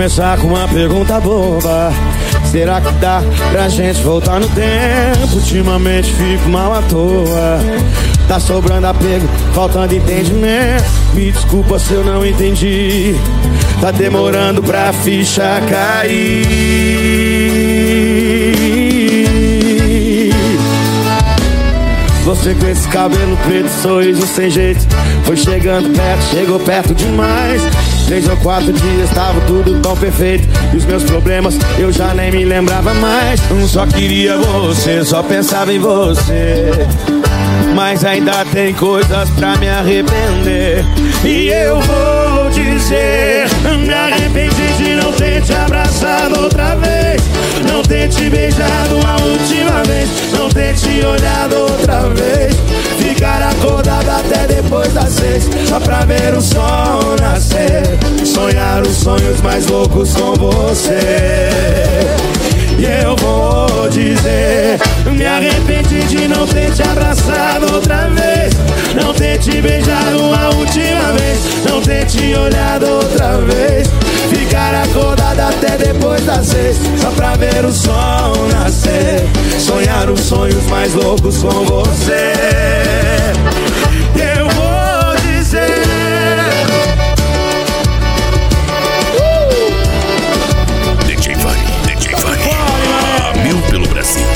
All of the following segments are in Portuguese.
começar com uma pergunta boba. Será que dá pra gente voltar no tempo? Ultimamente fico mal à toa. Tá sobrando apego, faltando entendimento. Me desculpa se eu não entendi. Tá demorando pra ficha cair. Você com esse cabelo preto, sorriso sem jeito, foi chegando perto, chegou perto demais. 3 ou 4 dias tava tudo tão perfeito, e os meus problemas eu já nem me lembrava mais. Só queria você, só pensava em você, mas ainda tem coisas pra me arrepender. E eu vou dizer, me arrependi de não ter te abraçado outra vez, não ter te beijado a última vez, não ter te olhado outra vez, ficar acordado até depois das 6, só pra ver o sol nascer, sonhar os sonhos mais loucos com você. E eu vou dizer, me arrependi de não ter te abraçado outra vez, não ter te beijado a última vez, não ter te olhado outra vez, ficar acordado até depois das 6, só pra ver o sol nascer, sonhar os sonhos mais loucos com você. Eu vou dizer, DJ Vani, a mil pelo Brasil.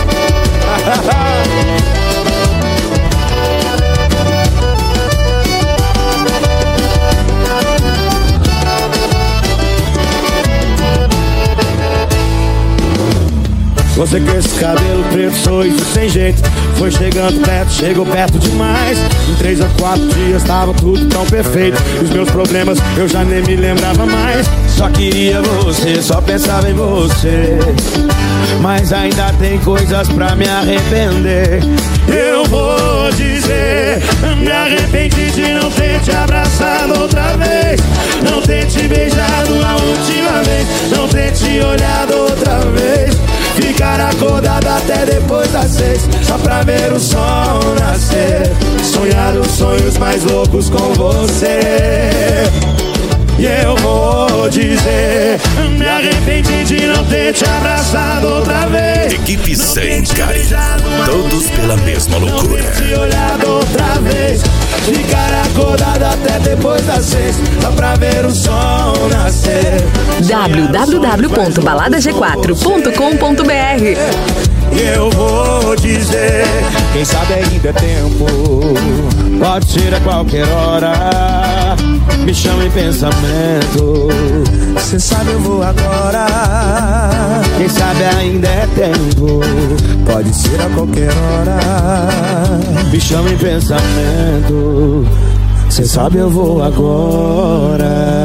Você com esse cabelo preto, sorriso sem jeito, foi chegando perto, chegou perto demais. Em 3 ou 4 dias tava tudo tão perfeito, os meus problemas eu já nem me lembrava mais. Só queria você, só pensava em você, mas ainda tem coisas pra me arrepender. Eu vou dizer, me arrependi de não ter te abraçado outra vez, não ter te beijado a última vez, não ter te olhado outra vez, ficar acordado até depois das 6, só pra ver o sol nascer, sonhar os sonhos mais loucos com você. E eu vou dizer, me arrependi de não ter te abraçado outra vez. Equipe Zancari, todos pela mesma loucura. Não ter te olhado outra vez, ficar acordado até depois das 6, só pra ver o sol nascer. www.baladag4.com.br. Eu vou dizer, quem sabe ainda é tempo, pode ser a qualquer hora, me chama em pensamento, cê sabe eu vou agora. Quem sabe ainda é tempo, pode ser a qualquer hora, me chama em pensamento, cê sabe eu vou agora.